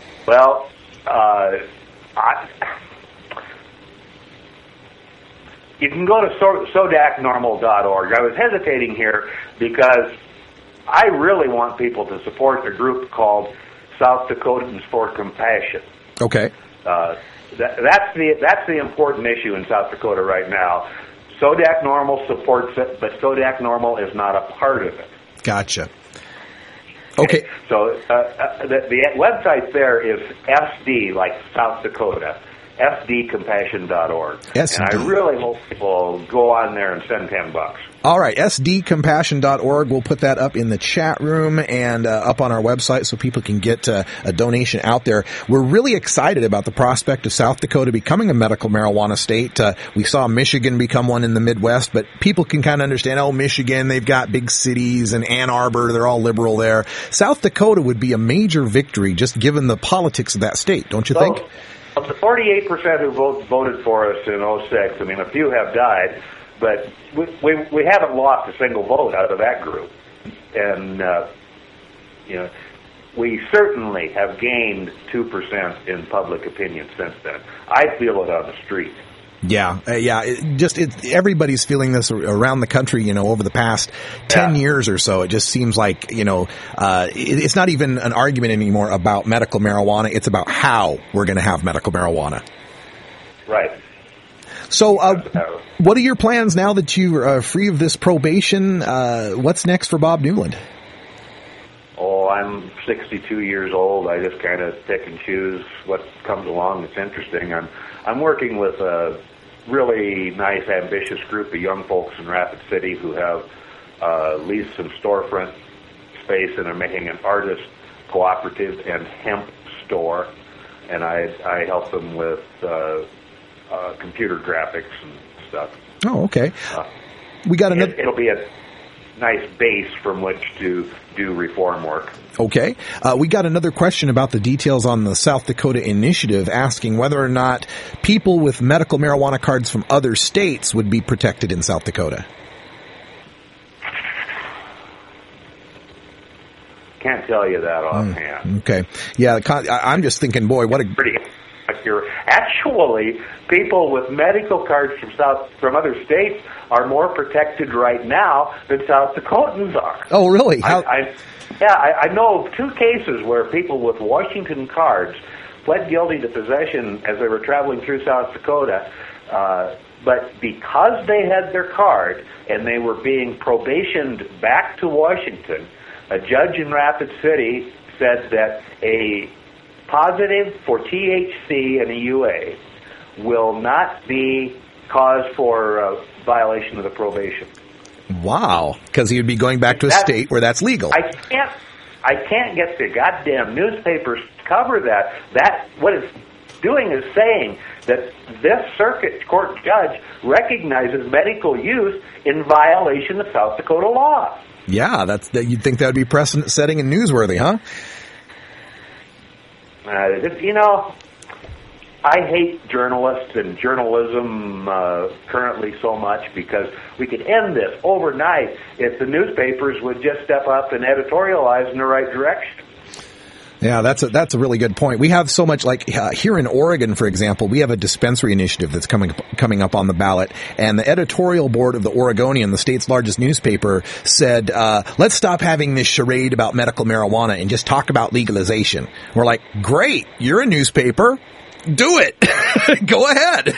Well, you can go to sodacnormal.org. I was hesitating here because I really want people to support a group called South Dakotans for Compassion. Okay. That's the important issue in South Dakota right now. Sodak Normal supports it, but Sodak Normal is not a part of it. Gotcha. Okay. So the website there is SD, like South Dakota, sdcompassion.org. SD. And I really hope people go on there and send $10. All right, sdcompassion.org. We'll put that up in the chat room and up on our website so people can get a donation out there. We're really excited about the prospect of South Dakota becoming a medical marijuana state. We saw Michigan become one in the Midwest, but people can kind of understand, Michigan, they've got big cities, and Ann Arbor, they're all liberal there. South Dakota would be a major victory just given the politics of that state, don't you think? Of the 48% who voted for us in 2006, I mean, a few have died, but we haven't lost a single vote out of that group. And, we certainly have gained 2% in public opinion since then. I feel it on the street. Yeah. Everybody's feeling this around the country, over the past 10 years or so. It just seems like, it's not even an argument anymore about medical marijuana. It's about how we're going to have medical marijuana. Right. So, what are your plans now that you are free of this probation? What's next for Bob Newland? Oh, I'm 62 years old. I just kind of pick and choose what comes along that's interesting. I'm working with a really nice, ambitious group of young folks in Rapid City who have leased some storefront space and are making an artist cooperative and hemp store. And I help them with computer graphics and stuff. Oh, okay. We got another. It'll be a nice base from which to do reform work. Okay. We got another question about the details on the South Dakota initiative, asking whether or not people with medical marijuana cards from other states would be protected in South Dakota. Can't tell you that offhand. Okay. Yeah, I'm just thinking, boy, what a pretty accurate. Actually, people with medical cards from other states are more protected right now than South Dakotans are. Oh, really? I know of 2 cases where people with Washington cards pled guilty to possession as they were traveling through South Dakota, but because they had their card and they were being probationed back to Washington, a judge in Rapid City said that a positive for THC and a UA will not be cause for violation of the probation. Wow, because he would be going back to a state where that's legal. I can't get the goddamn newspapers to cover that. What it's doing is saying that this circuit court judge recognizes medical use in violation of South Dakota law. Yeah, you'd think that would be precedent-setting and newsworthy, huh? I hate journalists and journalism currently so much because we could end this overnight if the newspapers would just step up and editorialize in the right direction. Yeah, that's a really good point. We have so much, like here in Oregon, for example, we have a dispensary initiative that's coming up on the ballot, and the editorial board of the Oregonian, the state's largest newspaper, said, let's stop having this charade about medical marijuana and just talk about legalization. We're like, great, you're a newspaper, do it, go ahead.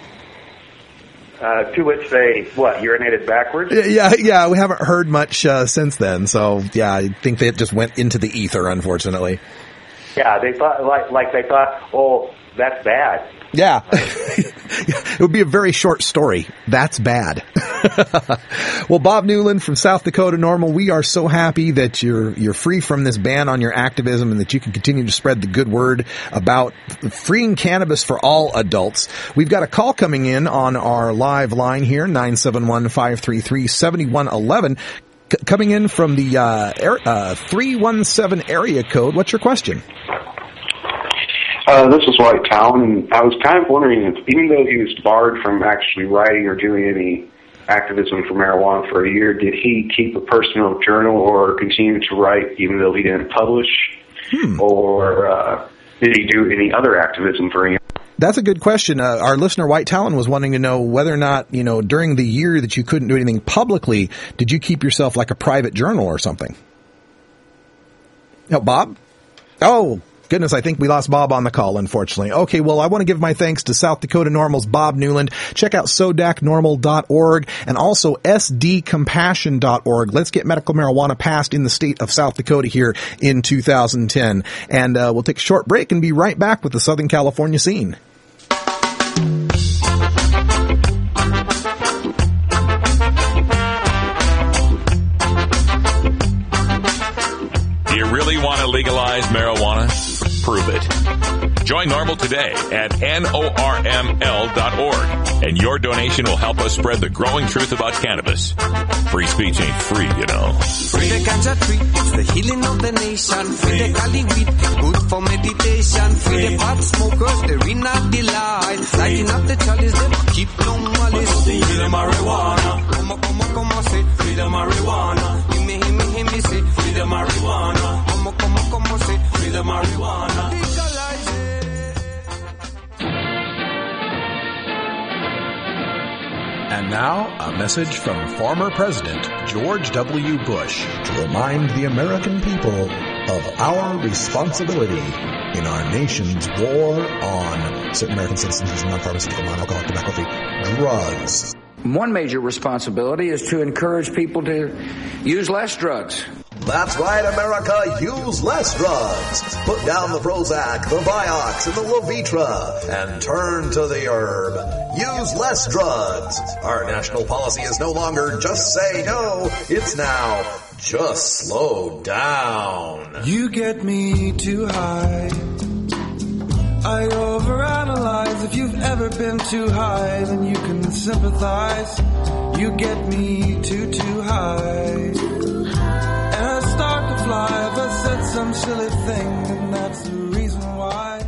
To which they, urinated backwards? Yeah, we haven't heard much since then. So, yeah, I think that just went into the ether, unfortunately. Yeah, they thought, oh, that's bad. Yeah. It would be a very short story. That's bad. Well, Bob Newland from South Dakota NORML, we are so happy that you're free from this ban on your activism and that you can continue to spread the good word about freeing cannabis for all adults. We've got a call coming in on our live line here, 971-533-7111. Coming in from the 317 area code. What's your question? This is White Town, and I was kind of wondering if, even though he was barred from actually writing or doing any activism for marijuana for a year, did he keep a personal journal or continue to write even though he didn't publish? Or did he do any other activism for a year? That's a good question. Our listener, White Talon, was wanting to know whether or not, during the year that you couldn't do anything publicly, did you keep yourself like a private journal or something? No, Bob? Oh, goodness, I think we lost Bob on the call, unfortunately. Okay, well, I want to give my thanks to South Dakota Normal's Bob Newland. Check out sodacnormal.org and also sdcompassion.org. Let's get medical marijuana passed in the state of South Dakota here in 2010. And we'll take a short break and be right back with the Southern California scene. Do you really want to legalize marijuana? Prove it. Join NORML today at NORML.org, and your donation will help us spread the growing truth about cannabis. Free speech ain't free, Free the ganja tree, it's the healing of the nation. Free the Cali weed, good for meditation. Free the pot smokers, the renal delight. Lighting up the chalice, they keep no malice. Free the marijuana. Como say, free the marijuana. Hear me say, free the marijuana. Como say, free the marijuana. Legalize it. And now, a message from former President George W. Bush to remind the American people of our responsibility in our nation's war on certain American citizens using non-pharmaceutical, non-alcoholic, tobacco-free drugs. One major responsibility is to encourage people to use less drugs. That's right, America. Use less drugs. Put down the Prozac, the Vioxx, and the Levitra, and turn to the herb. Use less drugs. Our national policy is no longer just say no. It's now just slow down. You get me too high. I overanalyze. If you've ever been too high, then you can sympathize. You get me too high. And I start to fly. If I said some silly thing, then that's the reason why.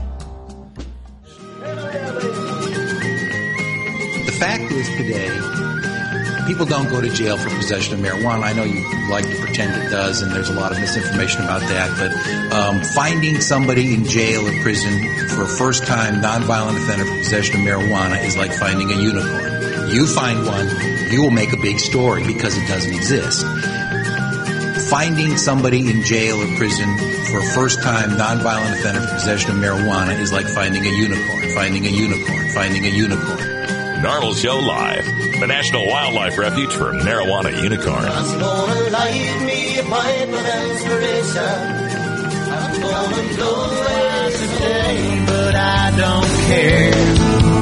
The fact is today, people don't go to jail for possession of marijuana. I know you like to pretend it does, and there's a lot of misinformation about that, but finding somebody in jail or prison for a first-time nonviolent offender for possession of marijuana is like finding a unicorn. You find one, you will make a big story because it doesn't exist. Finding somebody in jail or prison for a first-time nonviolent offender for possession of marijuana is like finding a unicorn, finding a unicorn, finding a unicorn. NORML Show Live, the National Wildlife Refuge for Marijuana Unicorns. I'm gonna light me a pipe of inspiration. I'm gonna blow away today, but I don't care.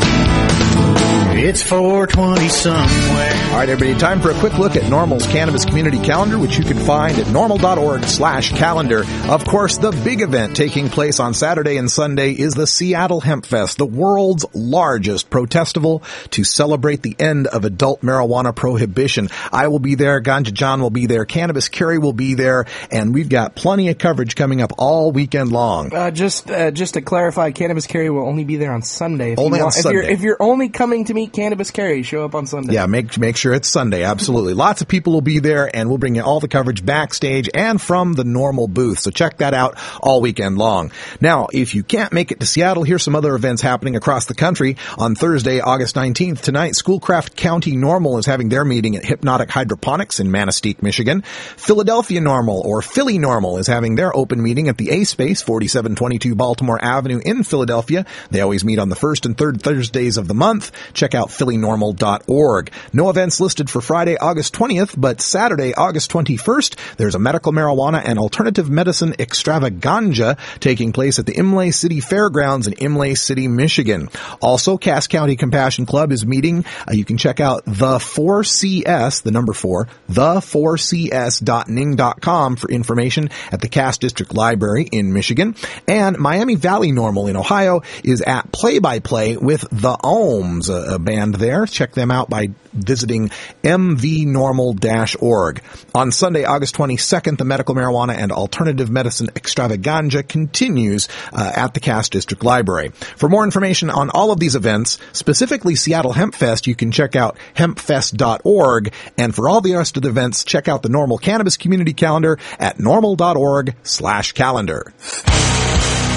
It's 4:20 somewhere. All right, everybody, time for a quick look at NORML's Cannabis Community Calendar, which you can find at norml.org/calendar. Of course, the big event taking place on Saturday and Sunday is the Seattle Hemp Fest, the world's largest protestival to celebrate the end of adult marijuana prohibition. I will be there, Ganja John will be there, Cannabis Carry will be there, and we've got plenty of coverage coming up all weekend long. Just to clarify, Cannabis Carry will only be there on Sunday. Only on Sunday. If you're only coming to meet Cannabis Carry, show up on Sunday. Yeah, make sure it's Sunday. Absolutely. Lots of people will be there, and we'll bring you all the coverage backstage and from the NORML booth. So check that out all weekend long. Now, if you can't make it to Seattle, here's some other events happening across the country. On Thursday, August 19th, tonight, Schoolcraft County NORML is having their meeting at Hypnotic Hydroponics in Manistee, Michigan. Philadelphia NORML, or Philly NORML, is having their open meeting at the A Space, 4722 Baltimore Avenue in Philadelphia. They always meet on the first and third Thursdays of the month. Check out phillynormal.org. No events listed for Friday, August 20th, but Saturday, August 21st, there's a medical marijuana and alternative medicine extravaganza taking place at the Imlay City Fairgrounds in Imlay City, Michigan. Also, Cass County Compassion Club is meeting. You can check out the 4CS, the number 4, the4cs.ning.com for information at the Cass District Library in Michigan. And Miami Valley NORML in Ohio is at Play by Play with the Ohms, a band there. Check them out by visiting mvnormal-org. On Sunday, August 22nd, the medical marijuana and alternative medicine extravaganza continues at the Cass District Library. For more information on all of these events, specifically Seattle Hemp Fest, you can check out hempfest.org. And for all the rest of the events, check out the NORML Cannabis Community Calendar at norml.org/calendar.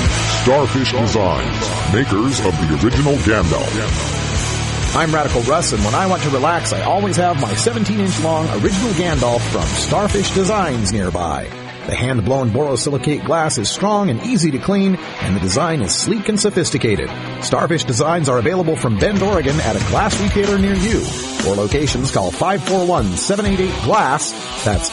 Starfish Designs, makers of the original Gandalf. I'm Radical Russ, and when I want to relax, I always have my 17-inch long original Gandalf from Starfish Designs nearby. The hand-blown borosilicate glass is strong and easy to clean, and the design is sleek and sophisticated. Starfish Designs are available from Bend, Oregon at a glass retailer near you. For locations, call 541-788-GLASS. That's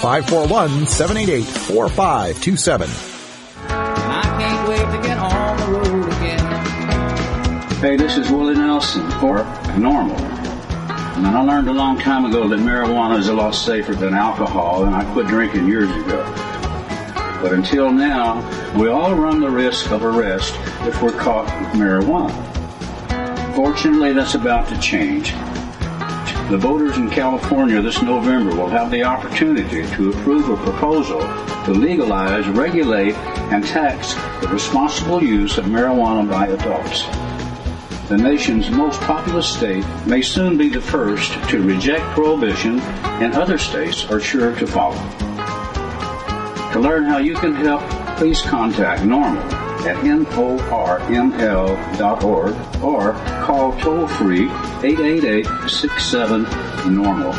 541-788-4527. I can't wait to get on the road again. Hey, this is Willie Nelson for Normal. And I learned a long time ago that marijuana is a lot safer than alcohol, and I quit drinking years ago. But until now, we all run the risk of arrest if we're caught with marijuana. Fortunately, that's about to change. The voters in California this November will have the opportunity to approve a proposal to legalize, regulate, and tax the responsible use of marijuana by adults. The nation's most populous state may soon be the first to reject prohibition, and other states are sure to follow. To learn how you can help, please contact NORML at NORML.org or call toll-free 888-67-NORMAL.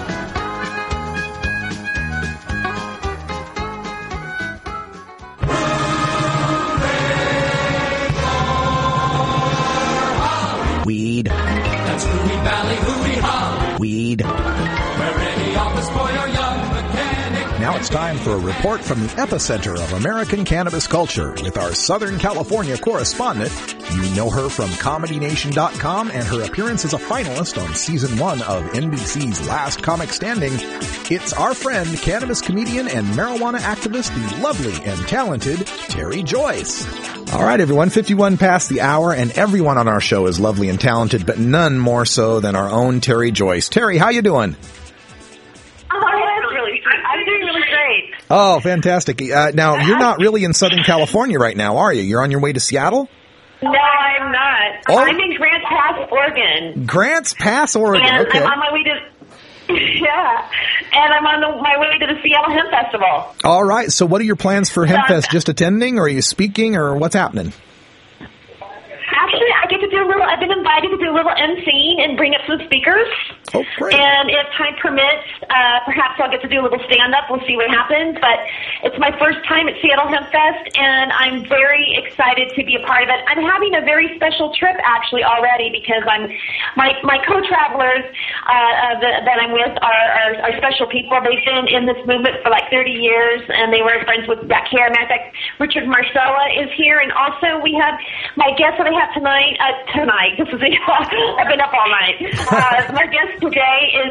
Weed. That's Hooey Valley, hooey-ha. Weed. Where any office boy or young mechanic. Now it's time for a report from the epicenter of American cannabis culture with our Southern California correspondent. You know her from ComedyNation.com and her appearance as a finalist on Season 1 of NBC's Last Comic Standing. It's our friend, cannabis comedian and marijuana activist, the lovely and talented Terry Joyce. All right, everyone, 51 past the hour, and everyone on our show is lovely and talented, but none more so than our own Terry Joyce. Terry, how you doing? I'm doing really great. Oh, fantastic. Now, you're not really in Southern California right now, are you? You're on your way to Seattle? No, I'm not. Oh. I'm in Grants Pass, Oregon. Grants Pass, Oregon. And okay. I'm on my way to... Yeah, and I'm on my way to the Seattle Hemp Festival. All right. So what are your plans for HempFest? Just attending, or are you speaking, or what's happening? Actually, I get to do a little... I've been invited to do a little emceeing and bring up some speakers. Oh, great. And if time permits, perhaps I'll get to do a little stand-up. We'll see what happens. But it's my first time at Seattle Hemp Fest, and I'm very excited to be a part of it. I'm having a very special trip, actually, already, because my co-travelers that I'm with are special people. They've been in this movement for like 30 years, and they were friends with Jack Hare. Matter of fact, Richard Marcella is here, and also we have my guest that I have tonight. This is I've been up all night. My guest today is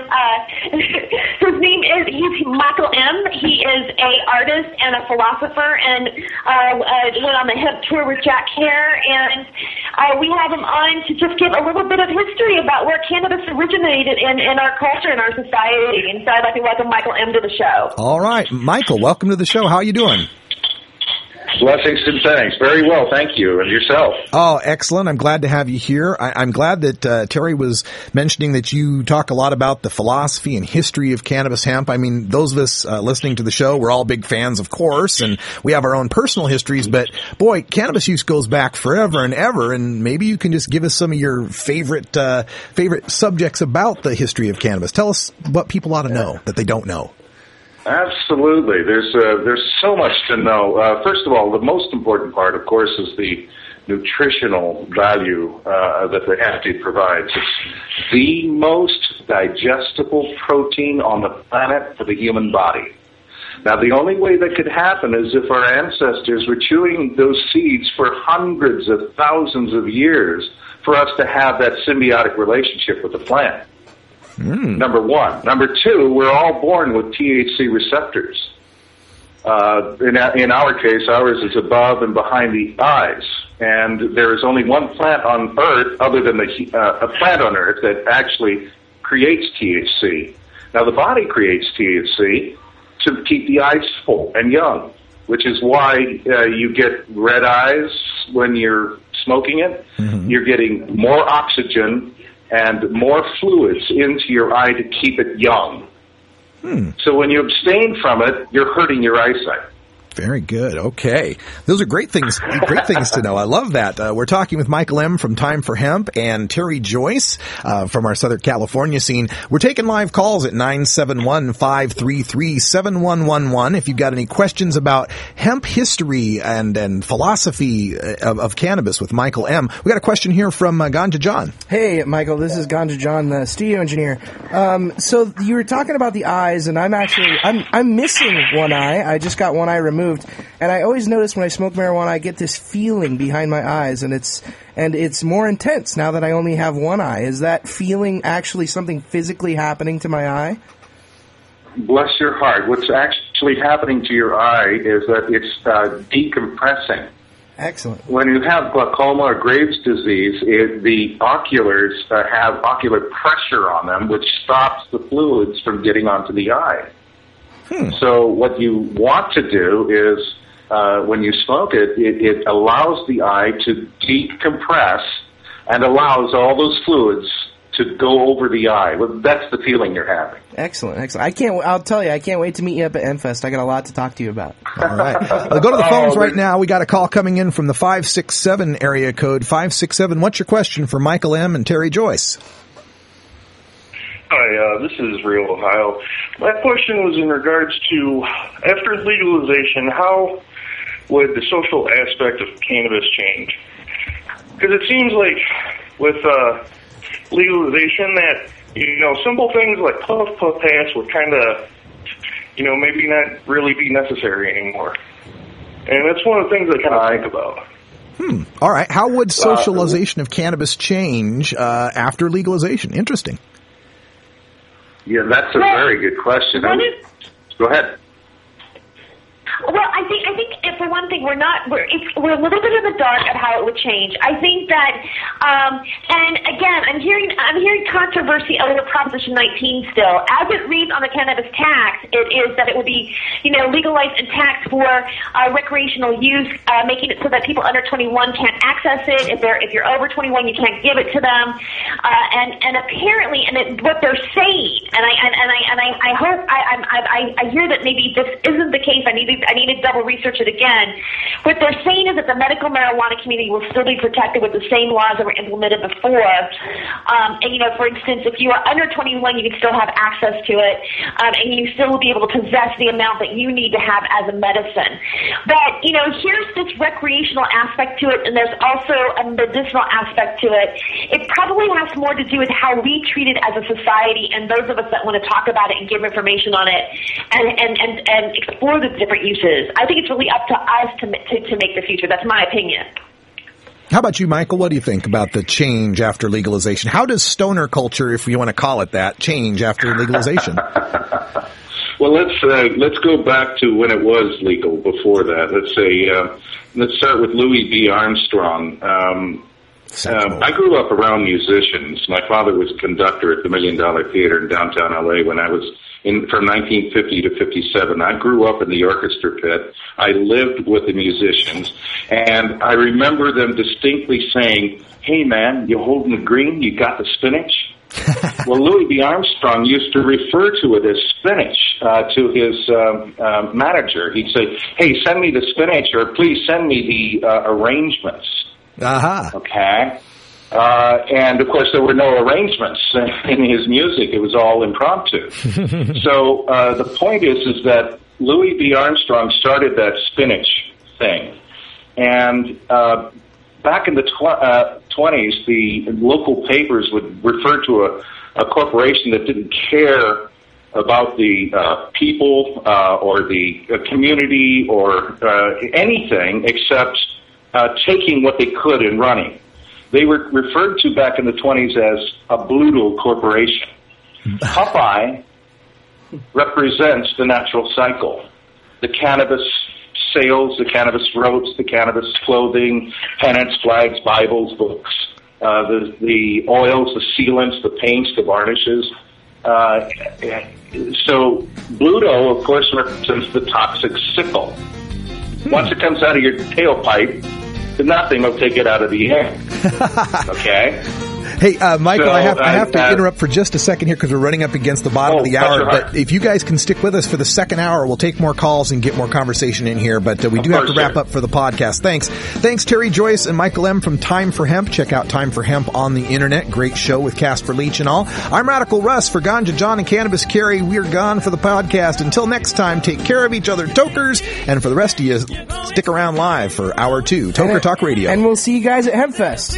his name is Michael M. He is a artist and a philosopher, and went on the hemp tour with Jack Hare, and we have him on to just give a little bit of history about where cannabis originated in our culture and our society. And so I'd like to welcome Michael M. to the show. All right, Michael, welcome to the show. How are you doing? Blessings and thanks. Very well, thank you. And yourself? Oh, excellent. I'm glad to have you here. I'm glad that Terry was mentioning that you talk a lot about the philosophy and history of cannabis hemp. I mean, those of us listening to the show, we're all big fans, of course, and we have our own personal histories, but boy, cannabis use goes back forever and ever, and maybe you can just give us some of your favorite subjects about the history of cannabis. Tell us what people ought to know that they don't know. Absolutely. There's so much to know. First of all, the most important part, of course, is the nutritional value that the hemp seed provides. It's the most digestible protein on the planet for the human body. Now, the only way that could happen is if our ancestors were chewing those seeds for hundreds of thousands of years for us to have that symbiotic relationship with the plant. Number one. Number two, we're all born with THC receptors. In our case, ours is above and behind the eyes. And there is only one plant on Earth, other than a plant on Earth, that actually creates THC. Now, the body creates THC to keep the eyes full and young, which is why you get red eyes when you're smoking it. Mm-hmm. You're getting more oxygen and more fluids into your eye to keep it young. So when you abstain from it, you're hurting your eyesight. Very good. Okay. Those are great things to know. I love that. We're talking with Michael M. from Time for Hemp and Terry Joyce from our Southern California scene. We're taking live calls at 971-533-7111. If you've got any questions about hemp history and philosophy of cannabis with Michael M. We got a question here from Ganja John. Hey, Michael. This is Ganja John, the studio engineer. So you were talking about the eyes, and I'm missing one eye. I just got one eye removed. And I always notice when I smoke marijuana, I get this feeling behind my eyes, and it's more intense now that I only have one eye. Is that feeling actually something physically happening to my eye? Bless your heart. What's actually happening to your eye is that it's decompressing. Excellent. When you have glaucoma or Graves' disease, the oculars have ocular pressure on them, which stops the fluids from getting onto the eye. So what you want to do is, when you smoke it allows the eye to decompress and allows all those fluids to go over the eye. Well, that's the feeling you're having. Excellent. I'll tell you, I can't wait to meet you up at MFest. I got a lot to talk to you about. All right. Well, go to the phones right now. We got a call coming in from the 567 area code. 567. What's your question for Michael M. and Terry Joyce? Hi, this is Real Ohio. My question was in regards to, after legalization, how would the social aspect of cannabis change? Because it seems like with legalization that, simple things like puff pass would kind of, maybe not really be necessary anymore. And that's one of the things I kind of think about. All right. How would socialization of cannabis change after legalization? Interesting. Yeah, that's a very good question. Go ahead. Well, I think for one thing, we're a little bit in the dark of how it would change. I think that, and again, I'm hearing controversy over Proposition 19 still. As it reads on the cannabis tax, it is that it will be, legalized and taxed for recreational use, making it so that people under 21 can't access it. If you're over 21, you can't give it to them. And apparently, what they're saying, and I hope I hear that maybe this isn't the case. I need to double research it again. What they're saying is that the medical marijuana community will still be protected with the same laws that were implemented before. For instance, if you are under 21, you can still have access to it, and you still will be able to possess the amount that you need to have as a medicine. But, here's this recreational aspect to it, and there's also a medicinal aspect to it. It probably has more to do with how we treat it as a society, and those of us that want to talk about it and give information on it and explore the different uses. I think it's really up to us to make the future. That's my opinion. How about you, Michael? What do you think about the change after legalization? How does stoner culture, if you want to call it that, change after legalization? Well, let's go back to when it was legal. Before that, let's start with Louis B. Armstrong. I grew up around musicians. My father was a conductor at the $1 Million Theater in downtown LA when I was from 1950 to 57. I grew up in the orchestra pit. I lived with the musicians, and I remember them distinctly saying, "Hey man, you holding the green? You got the spinach?" Well, Louis B. Armstrong used to refer to it as spinach to his manager. He'd say, "Hey, send me the spinach, or please send me the arrangements." Okay. And of course, there were no arrangements in his music. It was all impromptu. So the point is that Louis B. Armstrong started that spinach thing. And back in the 20s, the local papers would refer to a corporation that didn't care about the people or the community or anything except taking what they could and running. They were referred to back in the 20s as a Bluto corporation. Popeye represents the natural cycle. The cannabis sales, the cannabis ropes, the cannabis clothing, pennants, flags, Bibles, books, the oils, the sealants, the paints, the varnishes. So Bluto, of course, represents the toxic sickle. Once it comes out of your tailpipe, nothing will take it out of the air. Okay? Hey, Michael, I have to interrupt for just a second here because we're running up against the bottom of the hour. But if you guys can stick with us for the second hour, we'll take more calls and get more conversation in here. But we do have to wrap up for the podcast. Thanks, Terry Joyce and Michael M. from Time for Hemp. Check out Time for Hemp on the internet. Great show with Casper Leach and all. I'm Radical Russ for Ganja John and Cannabis Carrie. We're gone for the podcast. Until next time, take care of each other, tokers. And for the rest of you, stick around live for hour 2, Toker Talk Radio. And we'll see you guys at HempFest.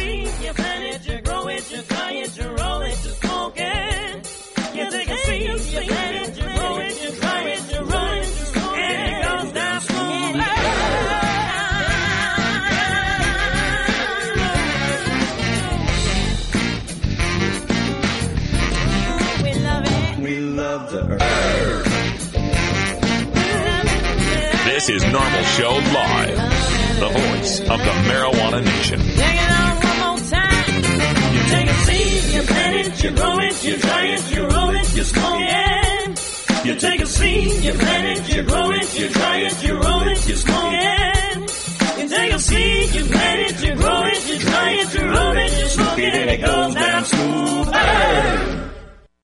This is Normal Show Live, the voice of the Marijuana Nation. Take it on one more time. You take a seed, you plant it, you grow it, you dry it, you roll it, you smoke it. You take a seed, you plant it, you grow it, you dry it, you roll it, you smoke it. You take a seed, you plant it, you grow it, you dry it, you roll it, you smoke it, and it goes down smooth.